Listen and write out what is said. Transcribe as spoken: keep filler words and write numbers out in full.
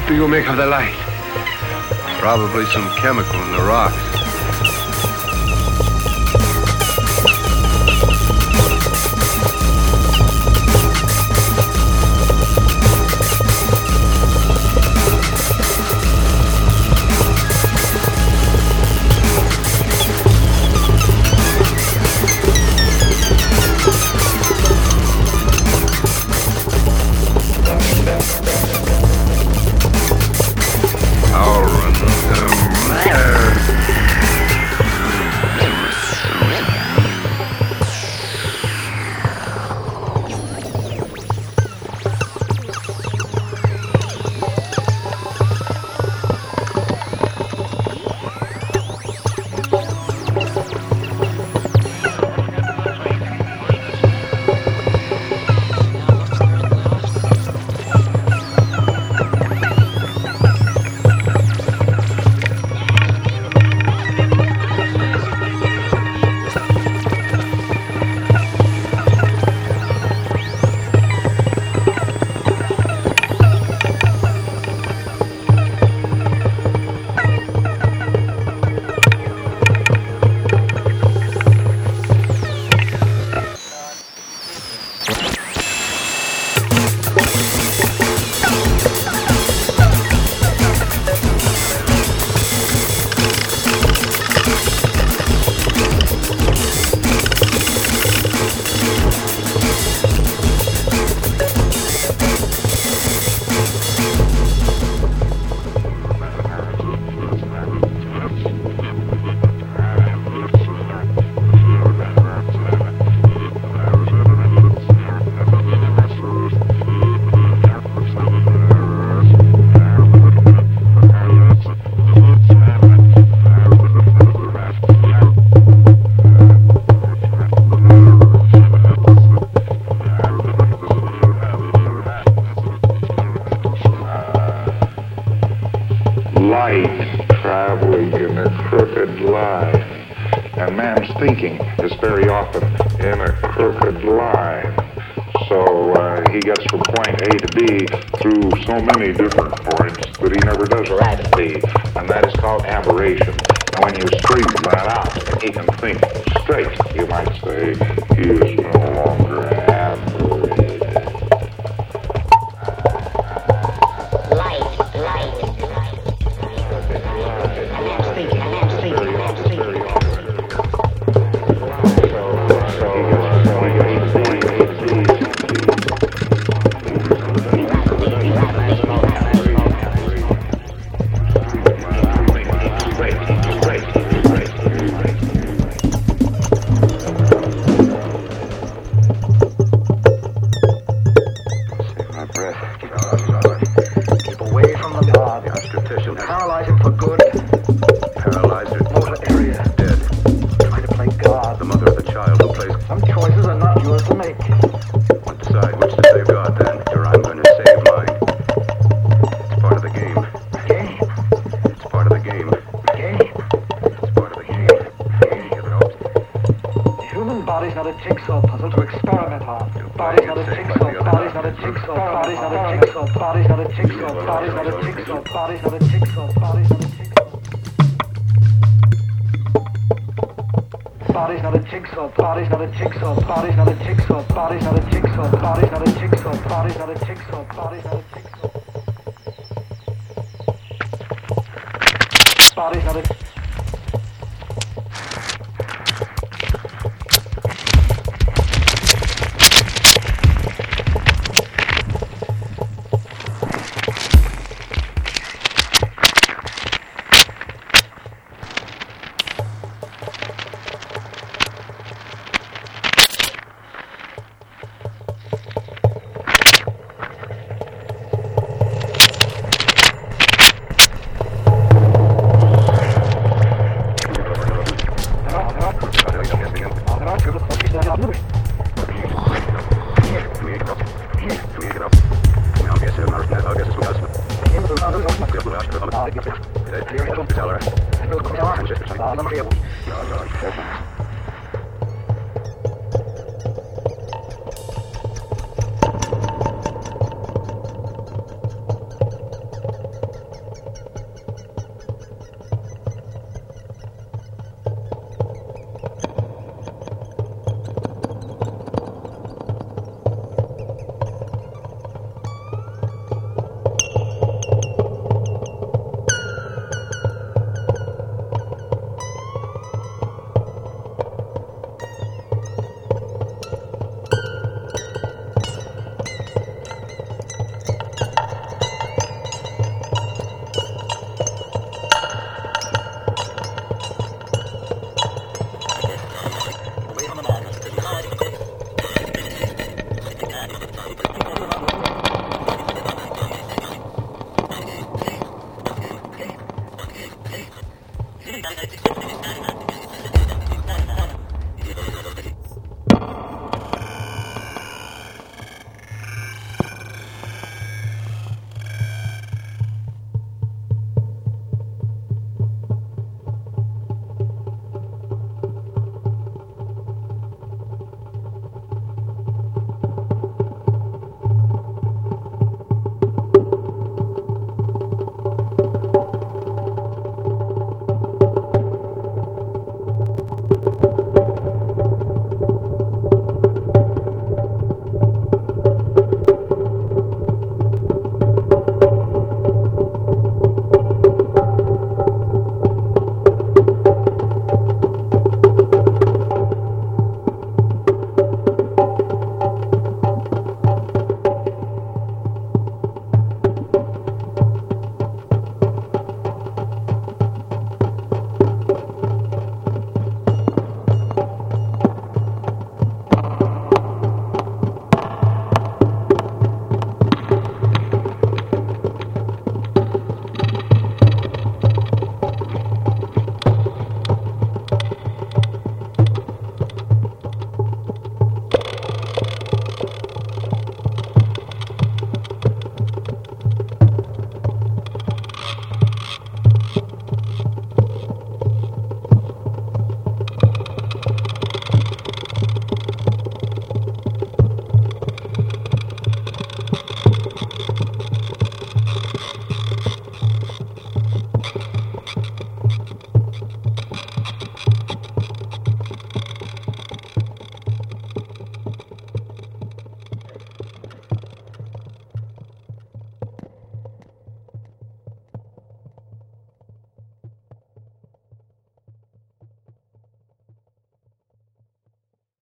What do you make of the light? Probably some chemical in the rocks. Light traveling in a crooked line, and man's thinking is very often in a crooked line. So uh, he gets from point A to B through so many different points that he never does arrive at B, and that is called aberration. And when you straighten that out and he can think straight, you might say he is no longer aberrated. Light, light. Paralyze him for good. Paralyze it. Motor area. Dead. Try to play God. The mother of the child who plays. Some choices are not yours to make. Well, decide which to save God then. Or I'm going to save mine. It's part of the game. Game? It's part of the game. Game? It's part of the game. Game, you know. The human body's not a jigsaw puzzle to experiment on. Body's not a jigsaw. Body's not a jigsaw. Body's not a jigsaw. Body's not a jigsaw. Body's not a jigsaw. Body's not a jigsaw. Body's not a jigsaw. Body's not a jigsaw. Body's not a jigsaw. Body's not a jigsaw. Body's not a jigsaw. Body's not a jigsaw. Body's not a jigsaw. Body's not a jigsaw. Body's not a Thank you.